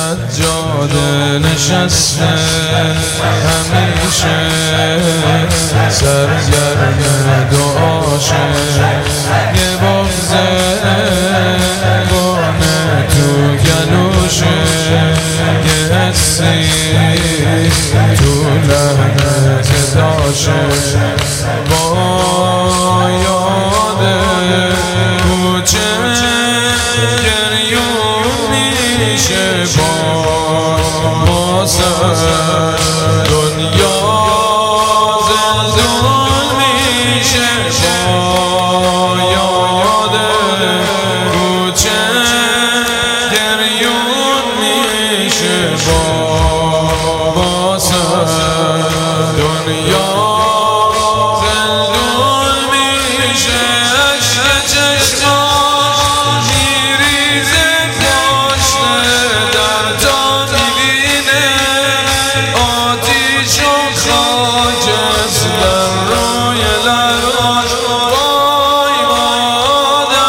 سجاده نشسته همیشه سرگرم دعاشه یه بغضه بانه تو گلوشه یه حسی تو لحنت داشه با یاده کوچه گریون میشه با دنیا زندون میشه با یاده کوچه گریون میشه با دنیا زندون میشه چشمان میریزه پشته در تا میبینه آتیش و خاکش در روی لباش وای مادر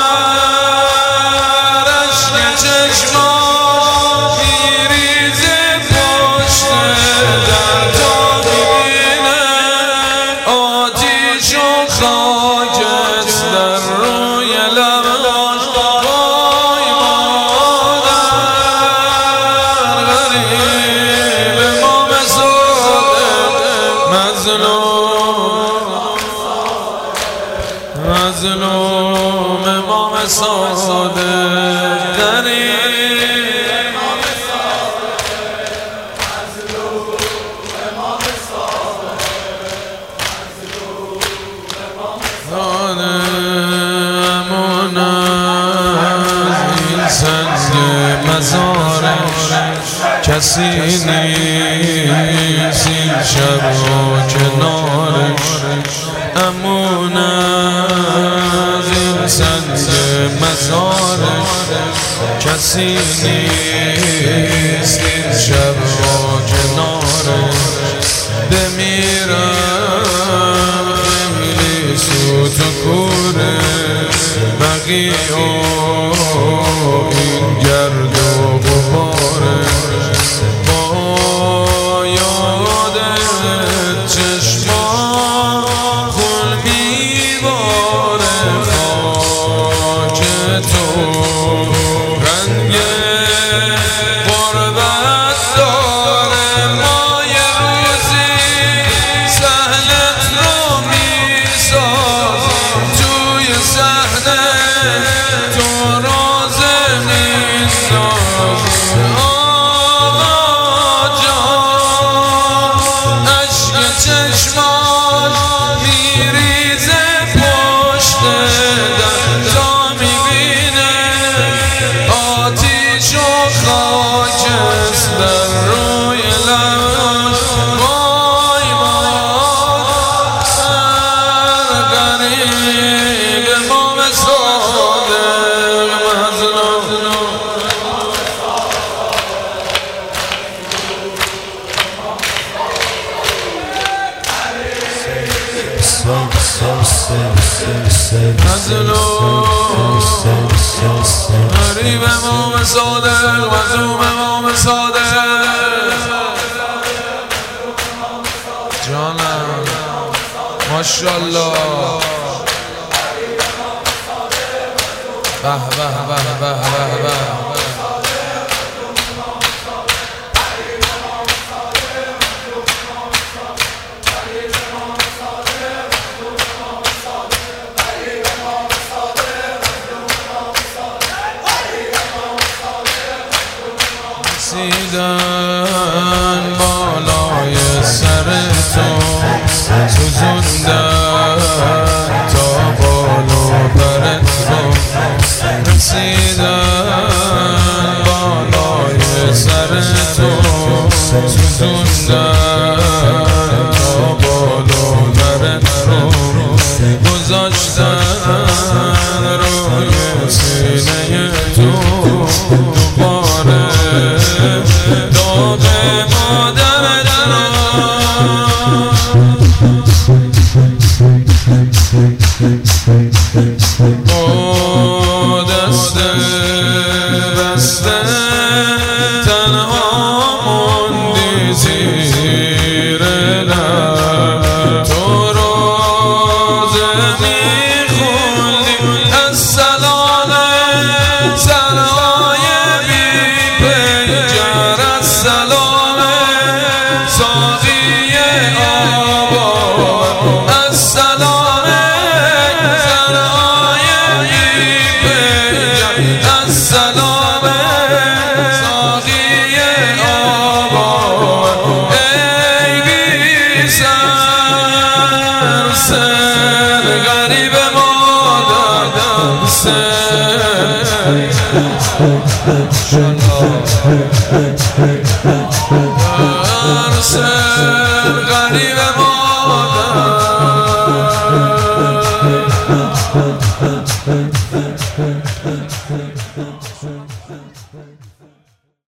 اشک چشمان میریزه پشته در تا میبینه آتیش و خاکش در روی لباش وای مادر غریب امام صادق مظلوم امام صادق غریب امون از این سنگ مزارش کسی نیست این شب و کنارش امون از این سنگ مزارش کسی نیست این شب و کنارش بمیرم خیلی سوت و کوره بقیه این گرد و غباره با یاد چشما خون میباره خاک تو رنگ غربت داره ما یه روزی سهلت رو میسازیم توی صحنه تو رازه میسازیم آقا جان اشک چشمان میریزه پشت در تا میبینه آتیش و خاکش در روی لباش وای مادر غریب امام صادق مظلوم غریب امام صادق مظلوم امام صادق جانم ماشاءالله به به به به به به رسیدن بالای سر تو سوزوندن تا بالا پر تو رسیدن بالای سر تو سوزوندن تا بالا پر تو گذاشتن روی سینه تو دوباره داغ مادر با دست بسته تنها غریب مادر